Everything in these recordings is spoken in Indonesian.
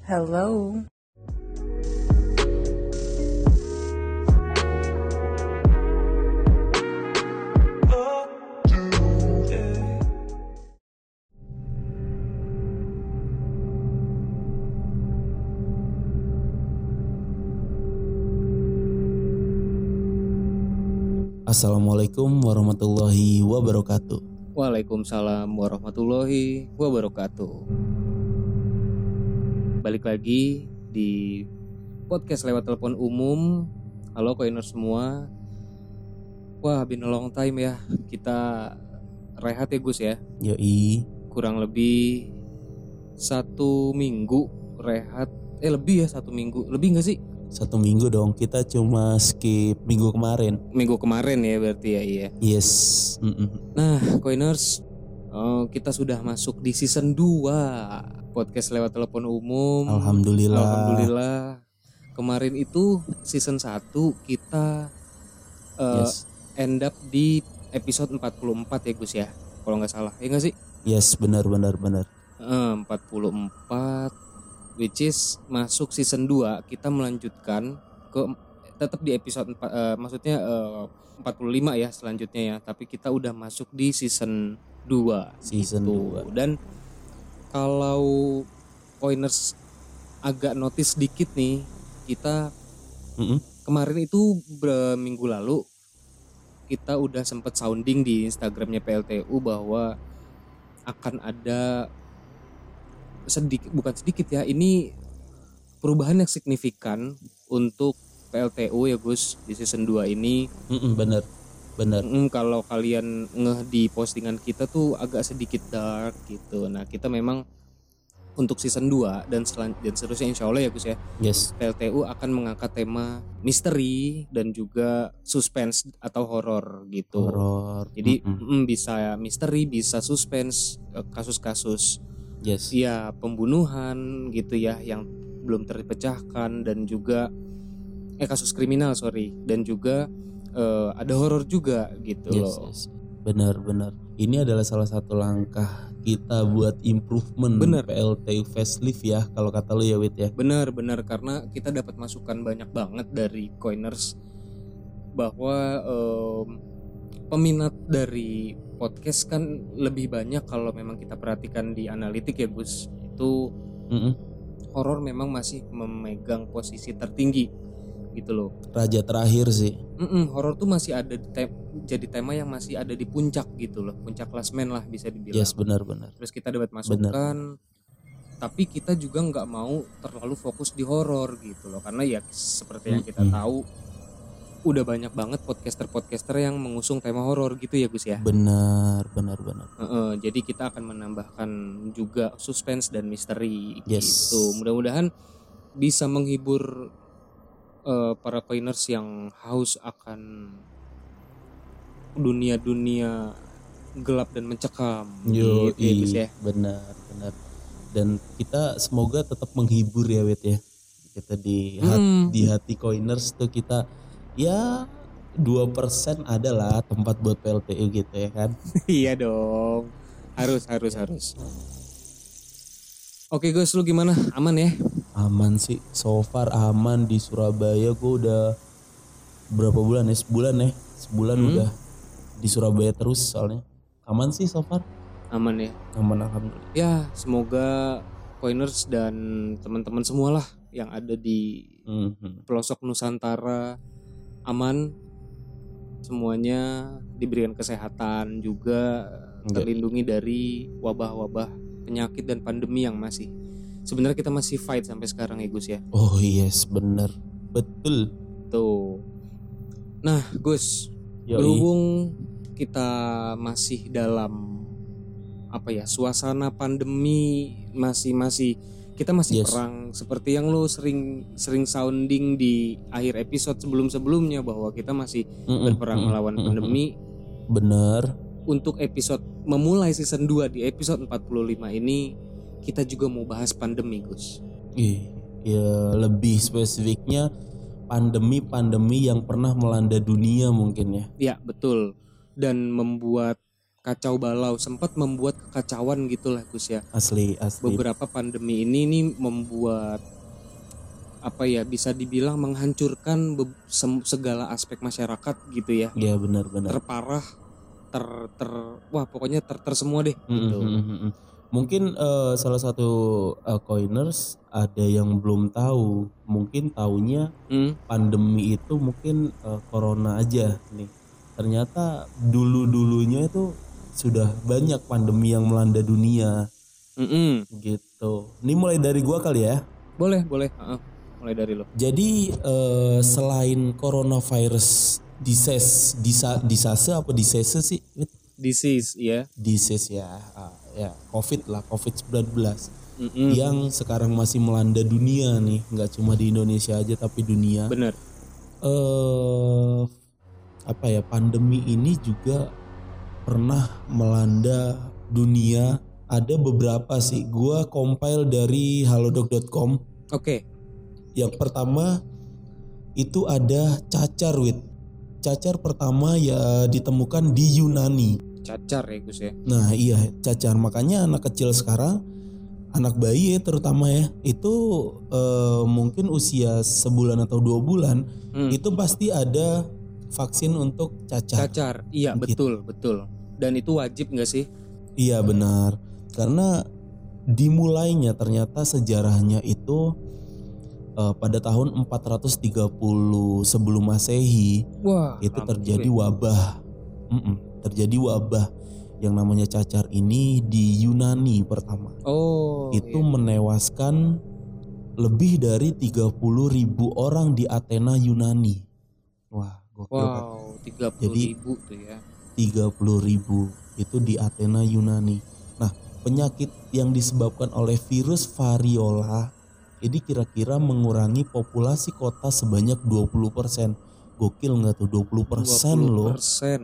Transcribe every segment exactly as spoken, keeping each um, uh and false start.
Hello. Assalamualaikum warahmatullahi wabarakatuh. Waalaikumsalam warahmatullahi wabarakatuh. Balik lagi di podcast lewat telepon umum. Halo Koiner semua. Wah, been a long time ya. Kita rehat ya Gus ya. Yoi. Kurang lebih satu minggu rehat. Eh lebih ya satu minggu. Lebih gak sih? Satu minggu dong, kita cuma skip minggu kemarin. Minggu kemarin ya berarti ya, iya. Yes. Mm-mm. Nah, Coiners, oh, kita sudah masuk di season dua podcast lewat telepon umum. Alhamdulillah. Alhamdulillah. Kemarin itu season satu kita uh, Yes. end up di episode empat puluh empat ya Gus ya. Kalau gak salah, ya gak sih? Yes, benar benar benar. Uh, empat puluh empat, which is masuk season dua, kita melanjutkan ke tetap di episode empat, uh, maksudnya uh, empat puluh lima ya selanjutnya ya, tapi kita udah masuk di season dua Season gitu. dua. Dan kalau Coiners agak notice dikit nih, kita Mm-mm. kemarin itu berminggu lalu kita udah sempet sounding di Instagramnya P L T U bahwa akan ada sedikit, bukan sedikit ya, ini perubahan yang signifikan untuk P L T U ya Gus di season dua ini. Mm-mm, benar benar. Mm, kalau kalian ngeh di postingan kita tuh agak sedikit dark gitu. Nah kita memang untuk season dua dan, selan- dan seterusnya insya Allah ya Gus ya, Yes. P L T U akan mengangkat tema misteri dan juga suspense atau horor gitu. Horor. Jadi Mm-mm. mm, bisa misteri, bisa suspense, eh, kasus-kasus Yes. ya pembunuhan gitu ya yang belum terpecahkan, dan juga eh kasus kriminal sorry dan juga eh, ada horor juga gitu Yes, loh. yes. Benar benar. Ini adalah salah satu langkah kita buat improvement Bener. P L T U facelift ya, kalau kata lu ya Wit ya. Benar-benar karena kita dapat masukan banyak banget dari Coiners bahwa em, peminat dari podcast kan lebih banyak kalau memang kita perhatikan di analitik ya Gus. Itu Mm-mm. horor memang masih memegang posisi tertinggi gitu loh. Raja terakhir sih. Mm-mm, horor tuh masih ada di te- jadi tema yang masih ada di puncak gitu loh, puncak klasmen lah bisa dibilang. Yes, benar benar. Terus kita dapat masukan, tapi kita juga nggak mau terlalu fokus di horor gitu loh, karena ya seperti yang kita Mm-mm. tahu udah banyak banget podcaster-podcaster yang mengusung tema horor gitu ya Gus ya. Benar benar benar. Heeh, jadi kita akan menambahkan juga suspense dan misteri Yes. gitu. Mudah-mudahan bisa menghibur eh, para coiners yang haus akan dunia-dunia gelap dan mencekam. Yo, gitu ya Gus ya. benar benar. Dan kita semoga tetap menghibur ya Wit ya. Kita di hat- Hmm. di hati coiners tuh kita ya dua persen adalah tempat buat P L T U gitu ya kan. Iya dong. Harus harus harus. Oke Gus, lu gimana? Aman ya? Aman sih, so far aman di Surabaya. Gue udah berapa bulan ya? Sebulan ya. Sebulan Hmm. udah di Surabaya terus soalnya. Aman sih so far. Aman ya. Aman alhamdulillah. Ya, semoga coiners dan teman-teman semualah yang ada di Mhm. pelosok Nusantara aman, semuanya diberikan kesehatan juga, terlindungi dari wabah-wabah penyakit dan pandemi yang masih sebenarnya kita masih fight sampai sekarang ya Gus ya. Oh yes, bener. Betul. Tuh. Nah Gus, Yoi. berhubung kita masih dalam apa ya, suasana pandemi, masih masih kita masih Yes. perang seperti yang lo sering sering sounding di akhir episode sebelum-sebelumnya bahwa kita masih Mm-mm, berperang mm-mm, melawan mm-mm. pandemi. Bener. Untuk episode memulai season dua di episode empat puluh lima ini kita juga mau bahas pandemi Gus. Ih, ya lebih spesifiknya pandemi-pandemi yang pernah melanda dunia mungkin ya. Ya betul, dan membuat kacau balau, sempat membuat kekacauan gitulah Gus ya. Asli, asli. Beberapa pandemi ini nih membuat apa ya, bisa dibilang menghancurkan be- sem- segala aspek masyarakat gitu ya. Iya benar-benar. Terparah, ter ter wah pokoknya ter ter semua deh gitu. Mm-mm. Mungkin uh, salah satu uh, coiners ada yang belum tahu, mungkin taunya Hmm. pandemi itu mungkin uh, corona aja nih. Ternyata dulu-dulunya itu sudah banyak pandemi yang melanda dunia Mm-mm. gitu. Ini mulai dari gua kali ya. Boleh, boleh. Uh-uh. Mulai dari lo. Jadi uh, selain coronavirus disease, disa, disase apa disese sih? Disease ya. Disease ya, ah, ya COVID lah, covid sembilan belas Mm-mm. yang sekarang masih melanda dunia nih, nggak cuma di Indonesia aja tapi dunia. Bener. Eh apa ya, pandemi ini juga pernah melanda dunia. Ada beberapa sih, gua compile dari halodoc dot com. Oke. Yang pertama itu ada cacar wit. Cacar pertama ya ditemukan di Yunani. Cacar ya Gus ya. Nah iya cacar, makanya anak kecil sekarang, anak bayi ya terutama ya, itu eh, mungkin usia sebulan atau dua bulan Hmm. itu pasti ada vaksin untuk cacar. Cacar, iya betul betul. Dan itu wajib nggak sih? Iya benar, karena dimulainya ternyata sejarahnya itu uh, pada tahun empat ratus tiga puluh sebelum Masehi. Wah, Itu lama terjadi juga ya. wabah. Mm-mm, terjadi wabah yang namanya cacar ini di Yunani pertama. Oh, Itu iya. menewaskan lebih dari tiga puluh ribu orang di Athena Yunani. Wah, gokil kan? Wow, tiga puluh Jadi ribu tuh ya. tiga puluh ribu itu di Athena Yunani. Nah, penyakit yang disebabkan oleh virus variola ini kira-kira mengurangi populasi kota sebanyak dua puluh persen. Gokil nggak tuh, dua puluh persen loh. dua puluh persen.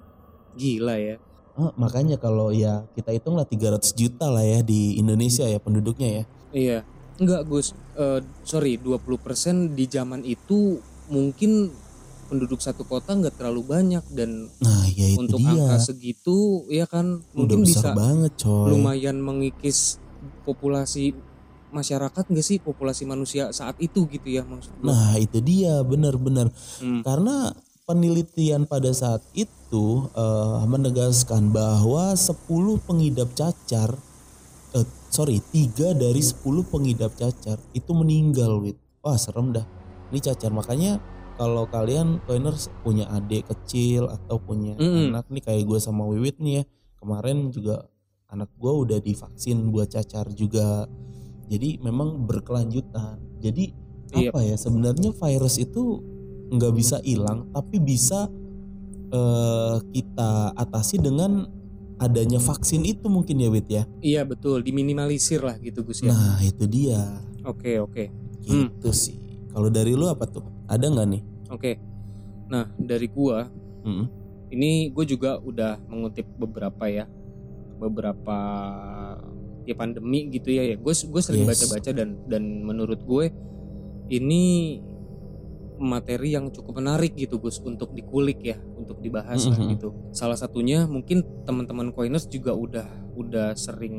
Gila ya. Ah, makanya kalau ya kita hitunglah tiga ratus juta lah ya di Indonesia ya penduduknya ya. Iya. Enggak Gus, Eh, sorry dua puluh persen di zaman itu mungkin penduduk satu kota nggak terlalu banyak, dan Nah ya itu untuk dia. angka segitu ya kan Udah mungkin besar bisa banget coy. lumayan mengikis populasi masyarakat nggak sih, populasi manusia saat itu gitu ya maksud gue. Nah itu dia, benar-benar. Hmm. Karena penelitian pada saat itu eh, menegaskan bahwa sepuluh pengidap cacar, eh, sorry tiga dari sepuluh pengidap cacar itu meninggal wit. Wah serem dah, ini cacar. Makanya kalau kalian coiners punya adik kecil atau punya Mm-mm. anak nih kayak gue sama Wiwit nih ya, kemarin juga anak gue udah divaksin buat cacar juga. Jadi memang berkelanjutan. Jadi Iya. apa ya, sebenarnya virus itu nggak bisa hilang, tapi bisa eh, kita atasi dengan adanya vaksin itu mungkin ya Wit ya. Iya betul, diminimalisir lah gitu Gus ya. Nah itu dia, Oke oke. Hmm. gitu sih. Kalau dari lu apa tuh? Ada nggak nih? Oke. Nah, dari gua Mm-mm. ini gue juga udah mengutip beberapa ya, beberapa ya pandemi gitu ya. Ya, gue gue sering Yes. baca-baca dan dan menurut gue ini materi yang cukup menarik gitu Gus untuk dikulik ya, untuk dibahas lah Mhm. gitu. Salah satunya mungkin teman-teman coiners juga udah udah sering,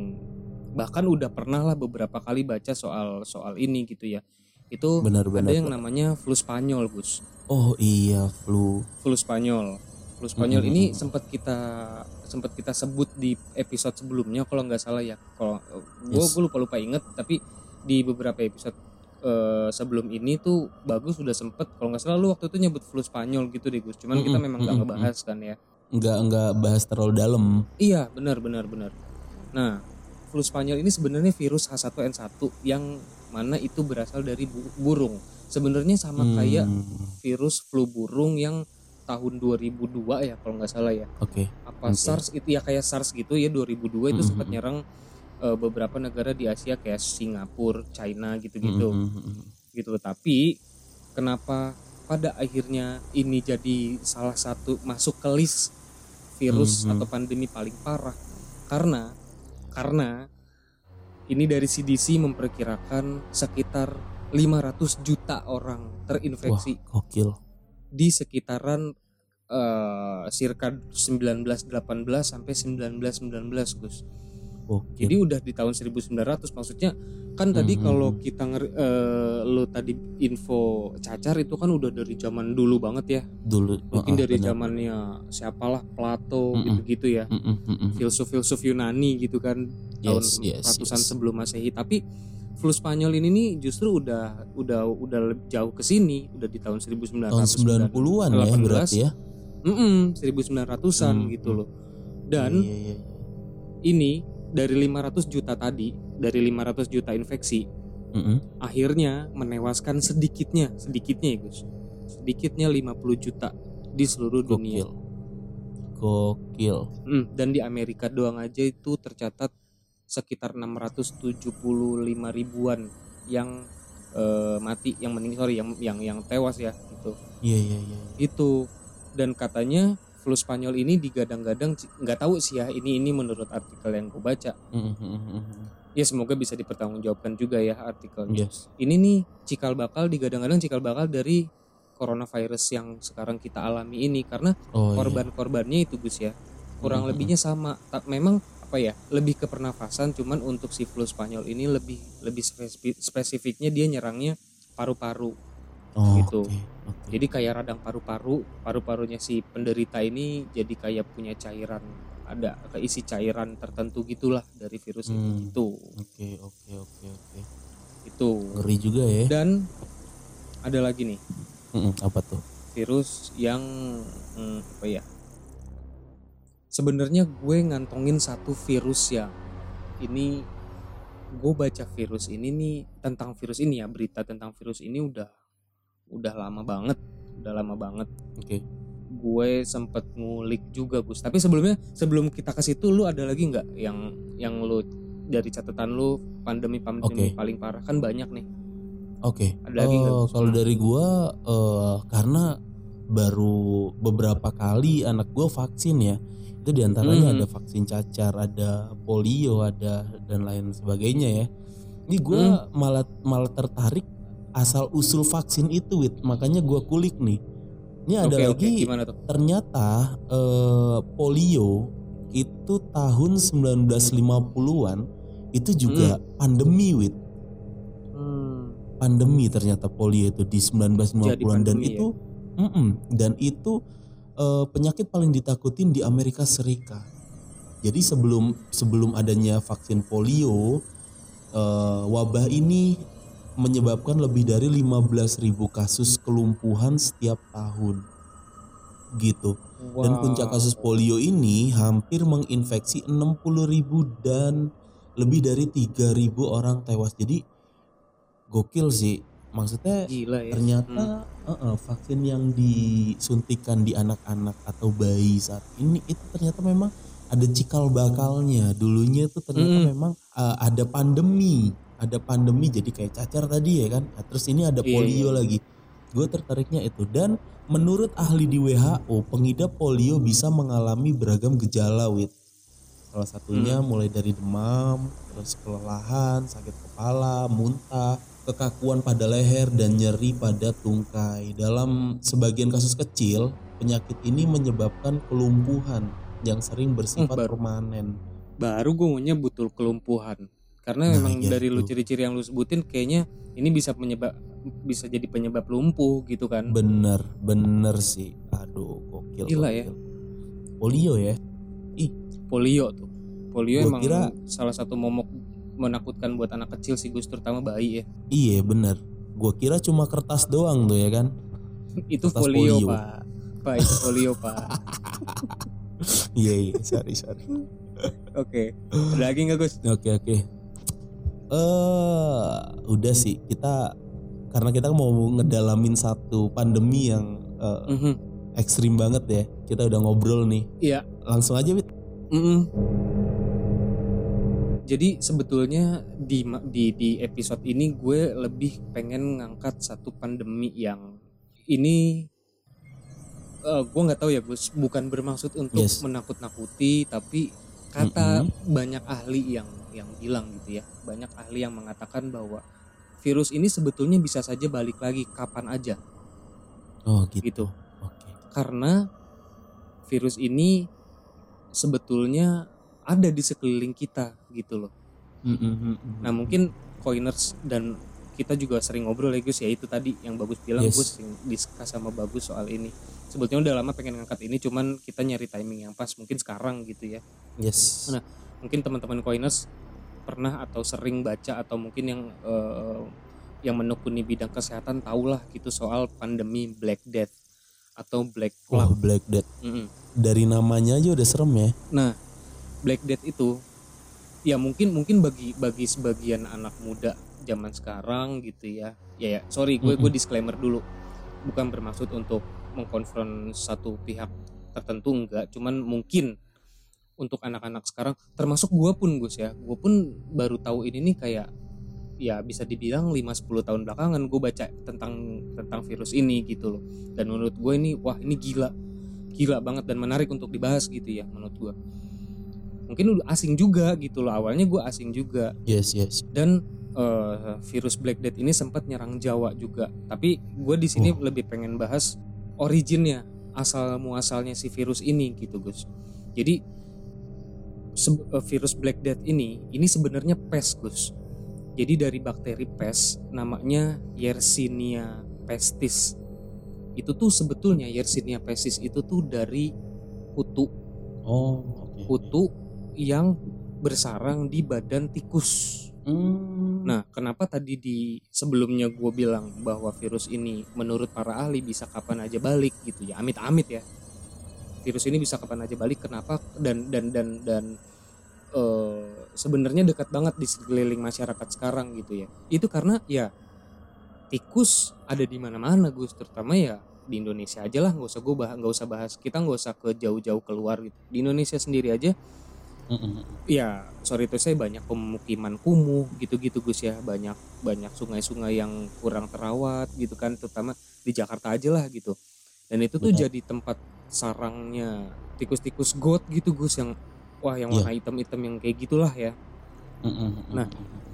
bahkan udah pernah lah beberapa kali baca soal soal ini gitu ya. Itu Benar, ada benar, yang benar. namanya flu Spanyol Gus. Oh iya, flu. Flu Spanyol. Flu Spanyol Mhm. ini sempat kita sempat kita sebut di episode sebelumnya kalau nggak salah ya. Kalau gue Yes. gue lupa lupa inget, tapi di beberapa episode eh, sebelum ini tuh Bagus sudah sempet, kalau nggak salah lu waktu itu nyebut flu Spanyol gitu deh Gus. Cuman kita Mm-mm, memang nggak mm-mm, ngebahas kan ya. Nggak nggak bahas terlalu dalam. Iya benar benar benar. Nah flu Spanyol ini sebenarnya virus H satu N satu yang mana itu berasal dari bu- burung. Sebenarnya sama Hmm, kayak virus flu burung yang tahun dua ribu dua ya kalau nggak salah ya. Oke. Apa Oke. SARS itu ya, kayak SARS gitu ya, dua ribu dua itu Mhm. sempat nyerang eh, beberapa negara di Asia kayak Singapura, China gitu-gitu. Mhm. Gitu. Tapi kenapa pada akhirnya ini jadi salah satu masuk ke list virus Mhm. atau pandemi paling parah? Karena karena ini dari C D C memperkirakan sekitar lima ratus juta orang Wah, terinfeksi gokil. di sekitaran eh, circa sembilan belas delapan belas sampai sembilan belas sembilan belas Gus. Oke. Jadi udah di tahun seribu sembilan ratus, maksudnya kan tadi Mm-hmm. kalau kita nger, uh, lo tadi info cacar itu kan udah dari zaman dulu banget ya. Dulu mungkin uh, dari benar. zamannya siapalah Plato Mm-mm. gitu-gitu ya. Mm-mm, mm-mm. Filsuf-filsuf Yunani gitu kan, tahun Yes, yes, ratusan yes. sebelum Masehi. Tapi flu Spanyol ini nih justru udah udah udah jauh ke sini, udah di tahun seribu sembilan ratus Tahun sembilan puluhan ya berarti ya. Mm-mm, seribu sembilan ratusan Hmm, gitu hmm. loh. Dan Iya, iya, iya. ini dari lima ratus juta tadi, dari lima ratus juta infeksi, Mm-mm. akhirnya menewaskan sedikitnya, sedikitnya ya Gus. Sedikitnya lima puluh juta di seluruh dunia. Gokil. Gokil. Hmm, dan di Amerika doang aja itu tercatat sekitar enam ratus tujuh puluh lima ribuan yang uh, mati, yang meninggal, sorry, yang yang yang tewas ya gitu. Iya, iya, iya. Itu, dan katanya flu Spanyol ini digadang-gadang, nggak tahu sih ya, ini ini menurut artikel yang gue baca. Mm-hmm. Ya semoga bisa dipertanggungjawabkan juga ya artikelnya. Yes. Ini nih cikal bakal, digadang-gadang cikal bakal dari coronavirus yang sekarang kita alami ini, karena Oh, korban-korbannya itu Gus ya kurang Mm-mm. lebihnya sama. Tak, memang apa ya, lebih ke pernafasan, cuman untuk si flu Spanyol ini lebih lebih spesifik, spesifiknya dia nyerangnya paru-paru. Oh, gitu. okay, okay. Jadi kayak radang paru-paru, paru-parunya si penderita ini jadi kayak punya cairan, ada keisi cairan tertentu gitulah dari virus Hmm. itu gitu. Oke, oke, oke, oke. Itu. Ngeri juga ya. Dan ada lagi nih. Mm-mm, apa tuh? Virus yang hmm, apa ya? Sebenarnya gue ngantongin satu virus yang ini, gue baca virus ini nih, tentang virus ini ya, berita tentang virus ini udah udah lama banget, udah lama banget. Oke. Okay. Gue sempet ngulik juga Gus. Tapi sebelumnya, sebelum kita ke situ, lu ada lagi nggak yang yang lu dari catatan lu pandemi-pandemi Okay. paling parah, kan banyak nih. Oke. Ada lagi nggak, Uh, Gus? kalau dari gua uh, karena baru beberapa kali anak gua vaksin ya. Itu diantaranya Hmm. ada vaksin cacar, ada polio, ada dan lain sebagainya ya. Ini gua malah malah tertarik asal usul vaksin itu, Wit. Makanya gua kulik nih. Ini ada Oke, lagi. oke. Gimana tuh? Ternyata uh, polio itu tahun sembilan belas lima puluhan itu juga pandemi, Wit. Hmm. Pandemi ternyata polio itu di sembilan belas lima puluhan. Dan pandemi, itu ya? dan itu uh, penyakit paling ditakutin di Amerika Serikat. Jadi sebelum sebelum adanya vaksin polio, uh, wabah ini menyebabkan lebih dari lima belas ribu kasus kelumpuhan setiap tahun gitu. Wow. Dan puncak kasus polio ini hampir menginfeksi enam puluh ribu dan lebih dari tiga ribu orang tewas. Jadi gokil sih, maksudnya gila ya. ternyata hmm. uh-uh, vaksin yang disuntikan di anak-anak atau bayi saat ini itu ternyata memang ada cikal bakalnya. Dulunya itu ternyata hmm. memang uh, ada pandemi ada pandemi jadi kayak cacar tadi ya kan. Nah, terus ini ada polio yeah. lagi. Gue tertariknya itu. Dan menurut ahli di W H O, pengidap polio bisa mengalami beragam gejala, Wit. Salah satunya hmm. mulai dari demam, terus kelelahan, sakit kepala, muntah, kekakuan pada leher, dan nyeri pada tungkai. Dalam sebagian kasus kecil, penyakit ini menyebabkan kelumpuhan yang sering bersifat hmm, baru, permanen. Baru gue maunya butuh kelumpuhan. Karena nah, memang ya dari itu. Lu ciri-ciri yang lu sebutin kayaknya ini bisa penyebab bisa jadi penyebab lumpuh gitu kan. Bener, bener sih. Aduh, gokil. Gila gokil. Ya. Polio ya. Ih, polio tuh. Polio gua emang kira, salah satu momok menakutkan buat anak kecil sih Gus, terutama bayi ya. Iya, bener. Gua kira cuma kertas doang tuh ya kan. Itu polio, polio, Pak. Pak, itu polio, Pak. Iya, iya, sorry, sorry. Oke. Ada lagi enggak, Gus? Oke, oke. Eh, uh, udah sih kita karena kita mau ngedalamin satu pandemi yang uh, mm-hmm. ekstrim banget ya. Kita udah ngobrol nih. Iya. Langsung aja, Wit. Mm-mm. Jadi sebetulnya di di di episode ini gue lebih pengen ngangkat satu pandemi yang ini uh, gue nggak tahu ya Gus, bukan bermaksud untuk yes. menakut-nakuti, tapi kata mm-hmm. banyak ahli yang yang bilang gitu ya, banyak ahli yang mengatakan bahwa virus ini sebetulnya bisa saja balik lagi kapan aja. Oh gitu. Gitu. Okay. Karena virus ini sebetulnya ada di sekeliling kita gitu loh. Mm-mm. Nah mungkin Coiners dan kita juga sering ngobrol ya Gus ya, itu tadi yang Bagus bilang, Yes. Gus sering diskus sama Bagus soal ini. Sebetulnya udah lama pengen ngangkat ini, cuman kita nyari timing yang pas, mungkin sekarang gitu ya. Yes. Nah mungkin teman-teman Coiners pernah atau sering baca atau mungkin yang uh, yang menekuni bidang kesehatan tahulah gitu soal pandemi Black Death atau Black Wah, Plague. Black Death. Mm-mm. Dari namanya aja udah serem ya. Nah Black Death itu ya mungkin mungkin bagi bagi sebagian anak muda zaman sekarang gitu ya. Ya ya, sorry gue gue disclaimer dulu. Bukan bermaksud untuk mengkonfront satu pihak tertentu, enggak, cuman mungkin untuk anak-anak sekarang termasuk gue pun Gus ya. Gue pun baru tahu ini nih kayak ya bisa dibilang lima sepuluh tahun belakangan gue baca tentang tentang virus ini gitu loh. Dan menurut gue ini wah ini gila. Gila banget dan menarik untuk dibahas gitu ya menurut gue. Mungkin udah asing juga gitu loh, awalnya gue asing juga. Yes, yes. Dan uh, virus Black Death ini sempat nyerang Jawa juga. Tapi gue di sini Oh. lebih pengen bahas originnya, asal muasalnya si virus ini gitu Gus. Jadi se- uh, virus Black Death ini ini sebenarnya pes Gus. Jadi dari bakteri pes namanya Yersinia pestis. Itu tuh sebetulnya Yersinia pestis itu tuh dari kutu. Oh, oke. Kutu yang bersarang di badan tikus. Hmm. Nah, kenapa tadi di sebelumnya gue bilang bahwa virus ini menurut para ahli bisa kapan aja balik gitu ya, amit-amit ya. Virus ini bisa kapan aja balik, kenapa? Dan dan dan dan uh, sebenarnya dekat banget di sekeliling masyarakat sekarang gitu ya. Itu karena ya tikus ada di mana-mana Gus, terutama ya di Indonesia aja lah, nggak usah gue bahas, nggak usah bahas, kita nggak usah ke jauh-jauh keluar gitu. Di Indonesia sendiri aja. Mm-mm. Ya, sorry itu saya banyak pemukiman kumuh gitu-gitu Gus ya, banyak banyak sungai-sungai yang kurang terawat gitu kan, terutama di Jakarta aja lah gitu. Dan itu tuh Benar. jadi tempat sarangnya tikus-tikus got gitu Gus, yang wah yang warna Iya. hitam-hitam yang kayak gitulah ya. Mm-mm. Nah,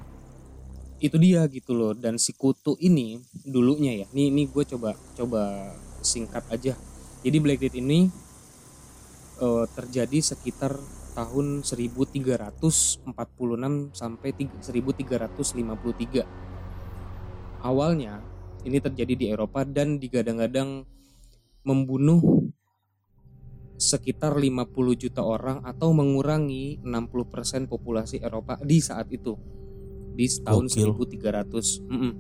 itu dia gitu loh. Dan si kutu ini dulunya ya, nih nih gue coba coba singkat aja. Jadi Black Death ini uh, terjadi sekitar tahun seribu tiga ratus empat puluh enam sampai seribu tiga ratus lima puluh tiga. Awalnya ini terjadi di Eropa dan digadang-gadang membunuh sekitar lima puluh juta orang atau mengurangi enam puluh persen populasi Eropa di saat itu. Di tahun Gokil. seribu tiga ratus. Mm-mm.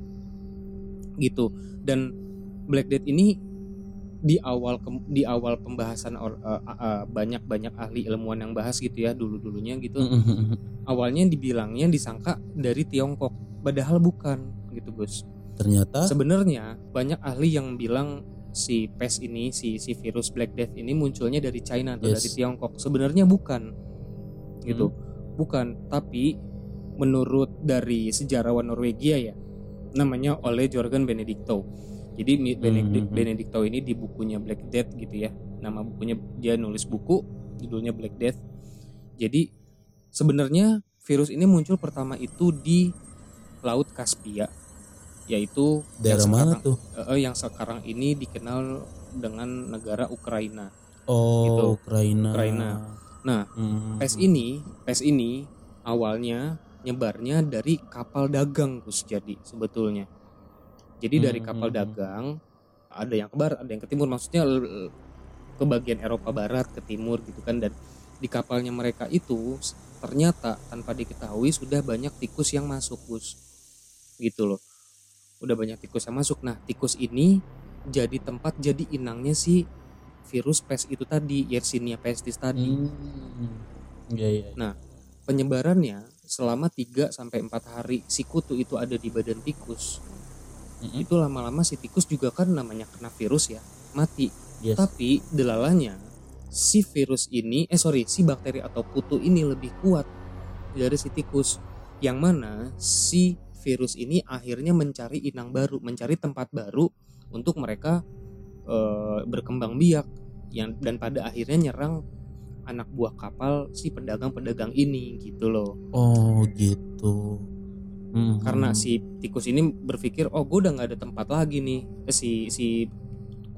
Gitu. Dan Black Death ini di awal di awal pembahasan or, uh, uh, banyak-banyak ahli ilmuwan yang bahas gitu ya dulu-dulunya gitu. Mm-mm. Awalnya dibilangnya disangka dari Tiongkok, padahal bukan gitu Gus. Ternyata Sebenarnya banyak ahli yang bilang si pes ini, si si virus Black Death ini munculnya dari China atau Yes. dari Tiongkok. Sebenarnya bukan. Gitu. Hmm. Bukan, tapi menurut dari sejarawan Norwegia ya, namanya Ole Jørgen Benedicto. Jadi Benedict, Hmm. Benedicto ini di bukunya Black Death gitu ya. Nama bukunya, dia nulis buku judulnya Black Death. Jadi sebenarnya virus ini muncul pertama itu di Laut Kaspia, yaitu daerah yang mana sekarang, tuh? eh, yang sekarang ini dikenal dengan negara Ukraina. Oh, Gitu. Ukraina. Ukraina. Nah, Hmm. pes ini, pes ini awalnya nyebarnya dari kapal dagang Gus, jadi sebetulnya. Jadi dari kapal Hmm. dagang ada yang ke barat, ada yang ke timur, maksudnya l- ke bagian Eropa barat, ke timur gitu kan. Dan di kapalnya mereka itu ternyata tanpa diketahui sudah banyak tikus yang masuk Gus. Gitu loh. Udah banyak tikus yang masuk. Nah, tikus ini jadi tempat, jadi inangnya si virus pes itu tadi, Yersinia pestis tadi. Hmm. Iya, iya. Nah, penyebarannya selama tiga sampai empat hari si kutu itu ada di badan tikus. Mm-mm. Itu lama-lama si tikus juga kan namanya kena virus ya, mati. Yes. Tapi delalanya si virus ini, eh sorry, si bakteri atau kutu ini lebih kuat dari si tikus. Yang mana si virus ini akhirnya mencari inang baru, mencari tempat baru untuk mereka e, berkembang biak. Yang dan pada akhirnya nyerang anak buah kapal si pedagang-pedagang ini gitu loh. Oh gitu. Karena si tikus ini berpikir, oh gue udah nggak ada tempat lagi nih, eh, si si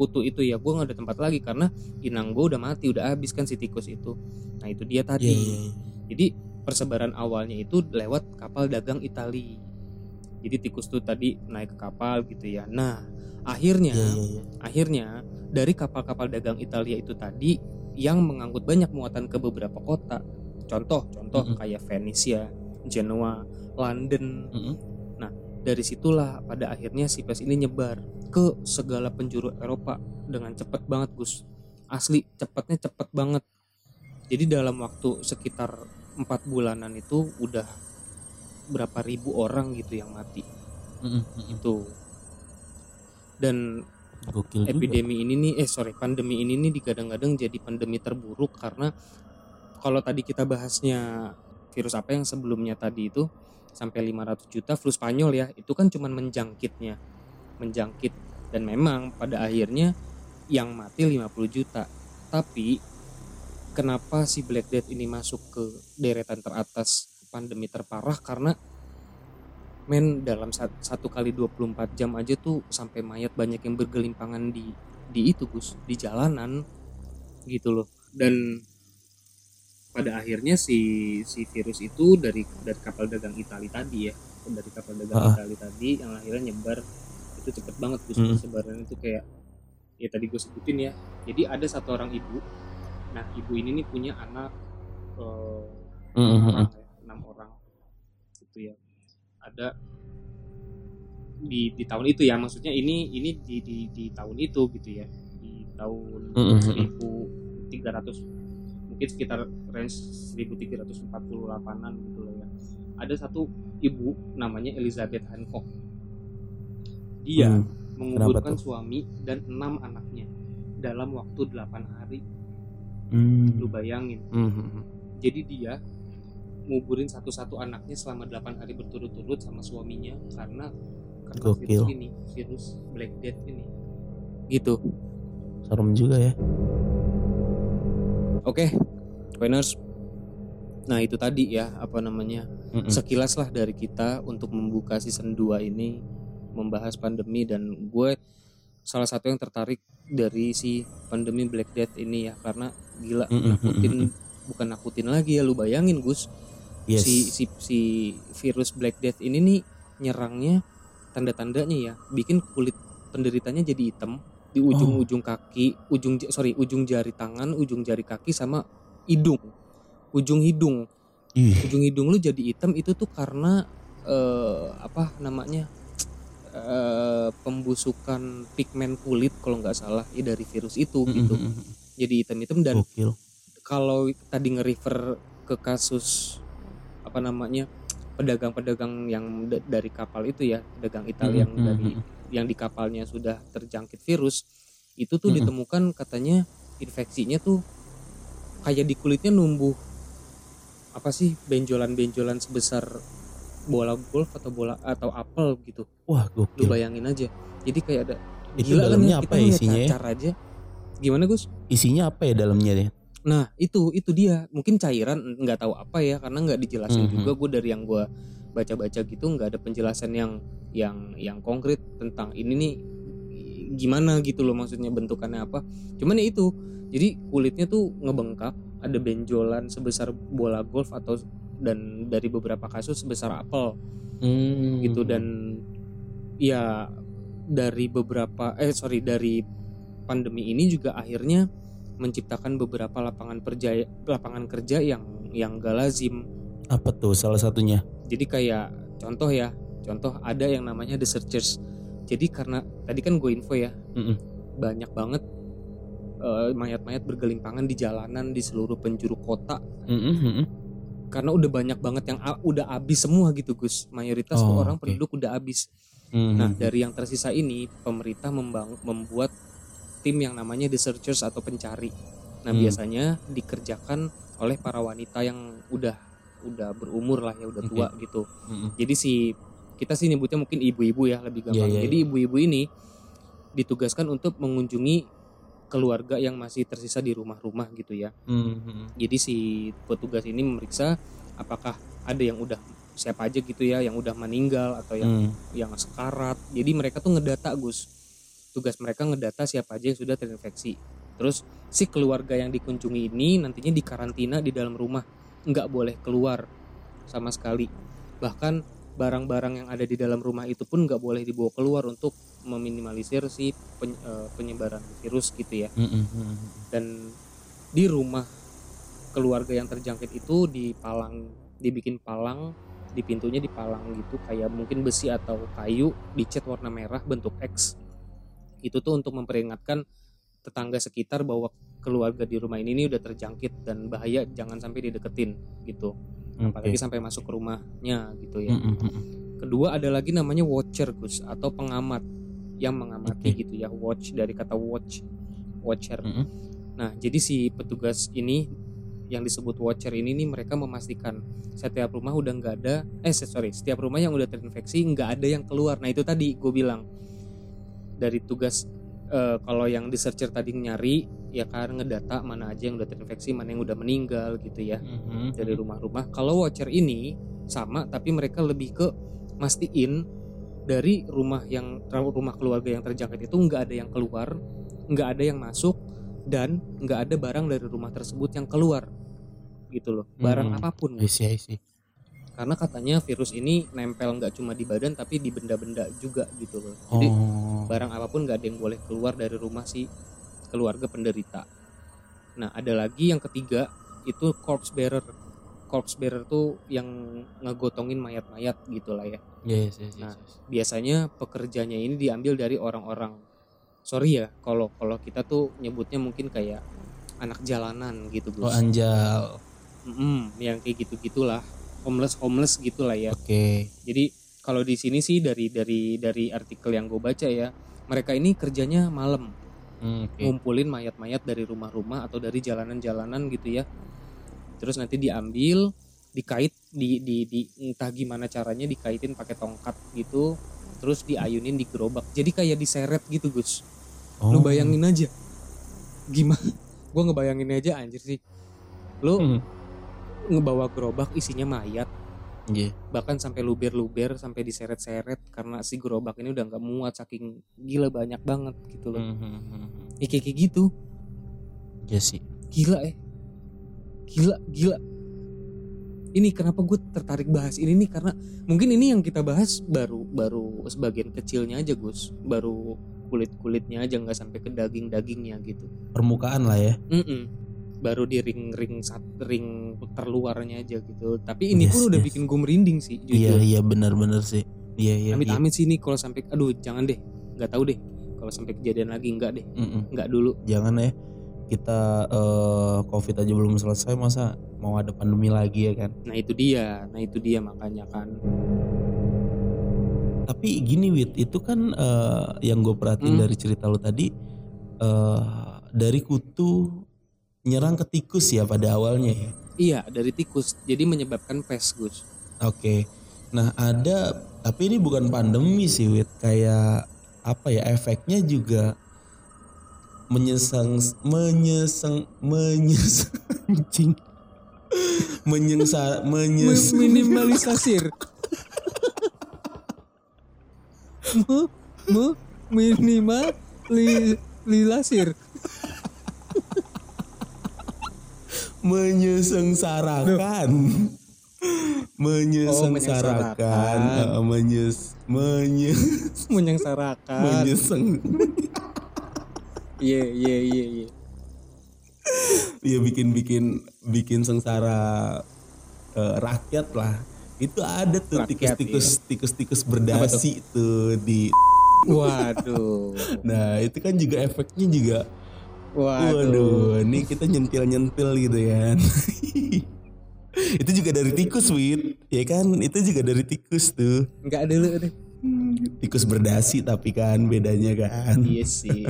sekutu itu ya gue nggak ada tempat lagi karena inang gue udah mati, udah habis kan si tikus itu. Nah itu dia tadi. Iya, iya, iya. Jadi persebaran awalnya itu lewat kapal dagang Itali. Jadi tikus tuh tadi naik ke kapal gitu ya. Nah akhirnya Iya, iya, iya. akhirnya dari kapal-kapal dagang Italia itu tadi yang mengangkut banyak muatan ke beberapa kota. Contoh-contoh Mm-mm. kayak Venesia, Genoa, London. Mm-mm. Nah dari situlah pada akhirnya si pes ini nyebar ke segala penjuru Eropa dengan cepat banget Gus. Asli cepatnya cepet banget. Jadi dalam waktu sekitar empat bulanan itu udah berapa ribu orang gitu yang mati. Mm-mm. Mm-mm. Itu. Dan Gokil juga. epidemi ini nih eh sorry pandemi ini nih digadang-gadang jadi pandemi terburuk karena kalau tadi kita bahasnya virus apa yang sebelumnya tadi itu sampai lima ratus juta flu Spanyol ya, itu kan cuman menjangkitnya menjangkit dan memang pada akhirnya yang mati lima puluh juta. Tapi kenapa si Black Death ini masuk ke deretan teratas pandemi terparah karena men dalam satu kali dua puluh empat jam aja tuh sampai mayat banyak yang bergelimpangan di di itu Gus, di jalanan gitu loh. Dan pada akhirnya si si virus itu dari dari kapal dagang Itali tadi ya, dari kapal dagang Ah. Itali tadi yang akhirnya nyebar itu cepet banget Gus. Mm. Sebarannya itu kayak ya tadi gue sebutin ya. Jadi ada satu orang ibu. Nah ibu ini nih punya anak eh, enam Mm-mm. orang ya, enam orang gitu ya. Ada di di tahun itu ya, maksudnya ini ini di di di tahun itu gitu ya, di tahun Mm-mm. seribu tiga ratus mungkin sekitar range seribu tiga ratus empat puluh delapan-an gitu loh ya. Ada satu ibu namanya Elizabeth Hancock. Dia Hmm, menguburkan kenapa tuh? suami dan enam anaknya dalam waktu delapan hari. Hmm. Lu bayangin. Mm-mm. Jadi dia nguburin satu-satu anaknya selama delapan hari berturut-turut sama suaminya karena karena Gokil. virus ini, virus Black Death ini. Gitu. Serem juga ya. Oke, Coiners. Nah, itu tadi ya apa namanya? Mm-mm. Sekilas lah dari kita untuk membuka season dua ini membahas pandemi, dan gue salah satu yang tertarik dari si pandemi Black Death ini ya karena gila Mm-mm. nakutin, Mm-mm. bukan nakutin lagi ya, lu bayangin Gus. Yes. Si, si si virus Black Death ini nih nyerangnya tanda-tandanya ya bikin kulit penderitanya jadi hitam di ujung-ujung kaki, ujung sorry ujung jari tangan, ujung jari kaki sama hidung, ujung hidung, Ih. ujung hidung lu jadi hitam itu tuh karena eh, apa namanya eh, pembusukan pigmen kulit kalau nggak salah ya dari virus itu gitu, Mm-mm. jadi hitam-hitam. Dan Gokil. kalau tadi nge-refer ke kasus apa namanya pedagang-pedagang yang d- dari kapal itu ya, pedagang Italia yang Mm-mm. dari yang di kapalnya sudah terjangkit virus itu tuh Mm-mm. ditemukan katanya infeksinya tuh kayak di kulitnya numbuh apa sih benjolan-benjolan sebesar bola golf atau bola atau apel gitu. Wah, Lu gokil. bayangin aja. Jadi kayak ada Itu gila kan dalamnya ya, apa kita ya ngeliat isinya ya? cacar aja. Gimana Gus? Isinya apa ya dalamnya ya? Nah itu itu dia mungkin cairan, nggak tahu apa ya karena nggak dijelasin Mhm. juga. Gue dari yang gue baca-baca gitu nggak ada penjelasan yang yang yang konkret tentang ini nih gimana gitu loh, maksudnya bentukannya apa. Cuman ya itu, jadi kulitnya tuh ngebengkak, ada benjolan sebesar bola golf atau dan dari beberapa kasus sebesar apel Hmm. gitu. Dan ya dari beberapa eh sorry dari pandemi ini juga akhirnya menciptakan beberapa lapangan kerja lapangan kerja yang yang gak lazim. Apa tuh salah satunya? Jadi kayak contoh ya, contoh ada yang namanya The Searchers. Jadi karena tadi kan gue info ya, Mm-mm. banyak banget eh, mayat-mayat bergelimpangan di jalanan di seluruh penjuru kota Mm-mm. Mm-mm. karena udah banyak banget yang a- udah habis semua gitu Gus. Mayoritas Oh, orang oke. penduduk udah habis. Mhm. Nah dari yang tersisa ini pemerintah membang- membuat tim yang namanya The Searchers atau pencari. Nah Hmm. biasanya dikerjakan oleh para wanita yang udah udah berumur lah ya, udah tua Oke. gitu. Mm-mm. Jadi si kita sih nyebutnya mungkin ibu-ibu ya lebih gampang. Iya, iya, Jadi iya. ibu-ibu ini ditugaskan untuk mengunjungi keluarga yang masih tersisa di rumah-rumah gitu ya. Mhm. Jadi si petugas ini memeriksa apakah ada yang udah siapa aja gitu ya yang udah meninggal atau yang Hmm. yang sekarat. Jadi mereka tuh ngedata Gus. tugas mereka ngedata siapa aja yang sudah terinfeksi. Terus si keluarga yang dikunjungi ini nantinya dikarantina di dalam rumah, nggak boleh keluar sama sekali. Bahkan barang-barang yang ada di dalam rumah itu pun nggak boleh dibawa keluar untuk meminimalisir si pen, uh, penyebaran virus gitu ya. Mm-mm. Dan di rumah keluarga yang terjangkit itu dipalang, dibikin palang, di pintunya dipalang gitu kayak mungkin besi atau kayu, dicat warna merah bentuk X. Itu tuh untuk memperingatkan tetangga sekitar bahwa keluarga di rumah ini, ini udah terjangkit dan bahaya, jangan sampai dideketin gitu. Apalagi Oke. sampai masuk ke rumahnya gitu ya. Mm-mm. Kedua ada lagi namanya watcher Gus, atau pengamat yang mengamati Oke. gitu ya. Watch dari kata watch, watcher. Mm-mm. Nah jadi si petugas ini yang disebut watcher ini nih, mereka memastikan setiap rumah udah nggak ada eh sorry setiap rumah yang udah terinfeksi nggak ada yang keluar. Nah itu tadi gue bilang dari tugas eh, kalau yang di searcher tadi nyari ya kan, ngedata mana aja yang udah terinfeksi, mana yang udah meninggal gitu ya Mm-hmm. dari rumah-rumah. Kalau watcher ini sama, tapi mereka lebih ke mastiin dari rumah yang rumah keluarga yang terjangkit itu nggak ada yang keluar, nggak ada yang masuk, dan nggak ada barang dari rumah tersebut yang keluar gitu loh, barang Hmm, apapun. I see, I see. Karena katanya virus ini nempel nggak cuma di badan tapi di benda-benda juga gitu loh. Jadi Oh, barang apapun nggak ada yang boleh keluar dari rumah si keluarga penderita. Nah ada lagi yang ketiga itu corpse bearer. Corpse bearer tuh yang ngegotongin mayat-mayat gitulah ya. yes, yes, yes, Nah yes. biasanya pekerjanya ini diambil dari orang-orang, sorry ya kalau kalau kita tuh nyebutnya mungkin kayak anak jalanan gitu Oh, Gus. anjal. Mm-mm, yang kayak gitu-gitulah, homeless homeless gitulah ya. Oke. Jadi kalau di sini sih dari dari dari artikel yang gue baca ya, mereka ini kerjanya malam, Hmm, oke. ngumpulin mayat-mayat dari rumah-rumah atau dari jalanan-jalanan gitu ya. Terus nanti diambil, dikait, di, di, di entah gimana caranya dikaitin pakai tongkat gitu, terus diayunin di gerobak. Jadi kayak diseret gitu Gus. Oh. Lu bayangin aja, gimana? Gue ngebayangin aja anjir sih. Lu Hmm. ngebawa gerobak isinya mayat, Yeah. bahkan sampai luber-luber, sampai diseret-seret karena si gerobak ini udah nggak muat saking gila banyak banget gitu loh. Mm-hmm. Ya kayak gitu, Ya sih. gila eh, gila gila. Ini kenapa gue tertarik bahas ini nih, karena mungkin ini yang kita bahas baru baru sebagian kecilnya aja Gus, baru kulit-kulitnya aja, nggak sampai ke daging-dagingnya gitu. Permukaan lah ya. Mm-mm. Baru di ring-ring ring terluarnya aja gitu. Tapi ini Yes, pun udah yes. bikin gue merinding sih Iya, jujur. iya benar-benar sih. Iya, iya. Amit-amit sih nih kalau sampai, aduh jangan deh, nggak tahu deh kalau sampai kejadian lagi, nggak deh, Mm-mm. nggak dulu. Jangan ya. Kita eh, COVID aja belum selesai, masa mau ada pandemi lagi ya kan? Nah itu dia, nah itu dia makanya kan. Tapi gini Wit, itu kan eh, yang gue perhatiin Hmm. dari cerita lo tadi, eh, dari kutu nyerang ke tikus ya pada awalnya ya. Iya dari tikus, jadi menyebabkan pes Gus. Oke. Nah ada, tapi ini bukan pandemi sih Wit, kayak apa ya, efeknya juga menyesang, menyesang, menyesang, anjing. menyengsa, menyes, Minimalisasir. mu, mu, minimal, li, lilasir. menyesengsarakan, menyesengsarakan, menyengsarakan. eh, menyes, menye, Menyengsarakan. menyeseng, Iya iya iya iya. ya bikin bikin bikin sengsara eh, rakyat lah. Itu ada tuh Rakyat, tikus-tikus tikus-tikus berdasi tuh di. Waduh. Nah itu kan juga efeknya juga. Waduh. Waduh, ini kita nyentil-nyentil gitu kan. Itu juga dari tikus, Wit. Ya kan, itu juga dari tikus tuh. Enggak dulu deh. Tikus berdasi tapi kan bedanya kan. Iya sih.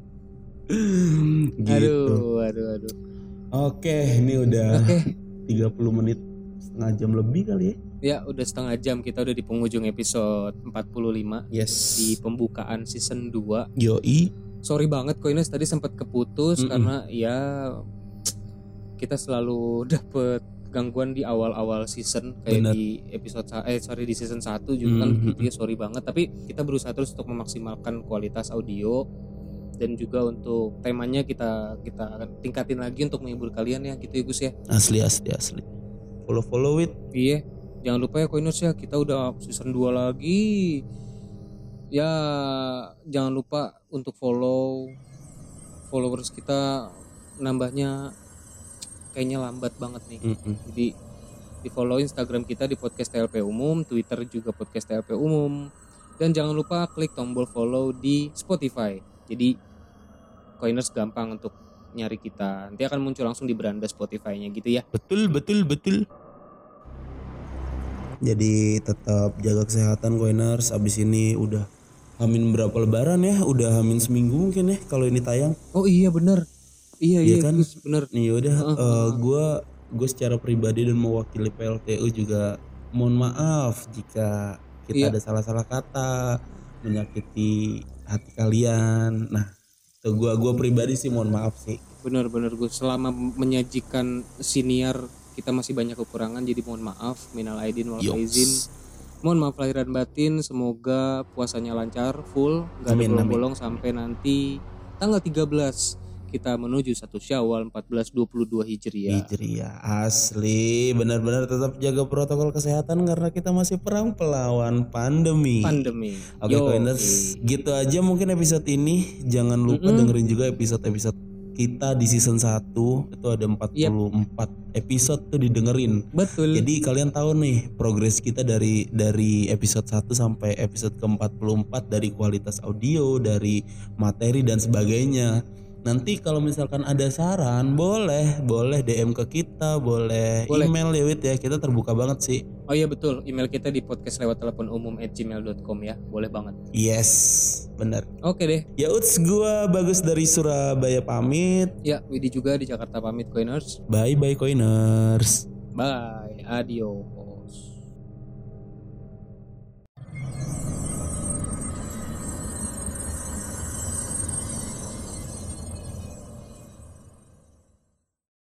Gitu. Aduh, aduh, aduh. Oke, ini udah Oke. tiga puluh menit, setengah jam lebih kali ya. Ya, udah setengah jam, kita udah di penghujung episode empat puluh lima Yes. di pembukaan season dua. Yoi. Sorry banget kok Ines tadi sempat keputus. Mm-mm. Karena ya kita selalu dapet gangguan di awal-awal season kayak Bener. di episode sa- eh sorry di season satu juga kan Mhm. gitu ya, sorry banget, tapi kita berusaha terus untuk memaksimalkan kualitas audio dan juga untuk temanya kita kita akan tingkatin lagi untuk menghibur kalian ya gitu ya Gus ya. Asli asli asli. Follow follow it. Iya, jangan lupa ya Coiners ya, kita udah season dua lagi. Ya, jangan lupa untuk follow. Followers kita nambahnya kayaknya lambat banget nih. Mm-mm. Jadi di follow Instagram kita di podcast T L P Umum, Twitter juga podcast T L P Umum. Dan jangan lupa klik tombol follow di Spotify. Jadi Coiners gampang untuk nyari kita. Nanti akan muncul langsung di beranda Spotify-nya gitu ya. Betul betul betul. Jadi tetap jaga kesehatan Coiners. Abis ini udah hamin berapa lebaran ya? Udah hamin seminggu mungkin ya kalau ini tayang. Oh iya bener. Iya Iya iya kan? Gus, bener. Nih udah gue gue secara pribadi dan mewakili P L T U juga mohon maaf jika kita Iya. ada salah-salah kata menyakiti hati kalian. Nah, itu gue gue pribadi sih mohon maaf sih. Bener-bener Gus, selama menyajikan siniar kita masih banyak kekurangan, jadi mohon maaf, minal aidin wal faizin. Yoks. Mohon maaf lahir dan batin, semoga puasanya lancar, full, gak ada Amin, bolong-bolong sampai nanti tanggal tiga belas kita menuju satu Syawal empat belas dua puluh dua Hijriah. Hijriah asli, benar-benar tetap jaga protokol kesehatan karena kita masih perang pelawan pandemi. Pandemi. Oke Yo, Coiners, gitu aja mungkin episode ini. Jangan lupa Mm-mm. dengerin juga episode-episode kita di season satu. Itu ada empat puluh empat episode tuh didengerin. Betul. Jadi kalian tahu nih progres kita dari dari episode satu sampai episode ke empat puluh empat, dari kualitas audio, dari materi dan sebagainya. Nanti kalau misalkan ada saran, boleh, boleh D M ke kita, boleh, Boleh. email ya Wit ya, kita terbuka banget sih. Oh iya betul, email kita di podcast lewat telepon umum at gmail dot com ya, boleh banget. Yes, benar. Oke deh, Ya uts, gua Bagus dari Surabaya pamit. ya Widi juga di Jakarta pamit Coiners. Bye bye Coiners. Bye, adios.